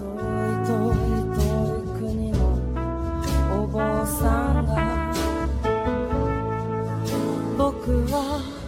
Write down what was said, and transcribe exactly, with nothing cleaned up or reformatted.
い遠い遠い国のお坊さんが僕は